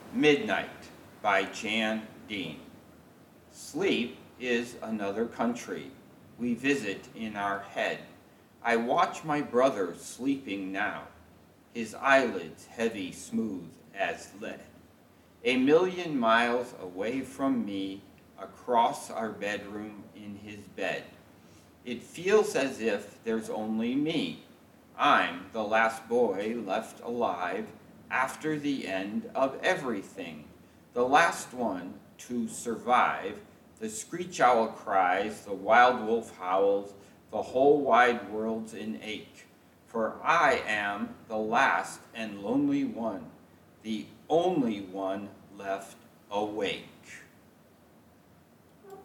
Midnight by Jan Dean. Sleep is another country we visit in our head. I watch my brother sleeping now, his eyelids heavy smooth as lead. A million miles away from me, across our bedroom in his bed. It feels as if there's only me. I'm the last boy left alive after the end of everything. The last one to survive. The screech owl cries, the wild wolf howls, the whole wide world's in ache. For I am the last and lonely one, the only one left awake.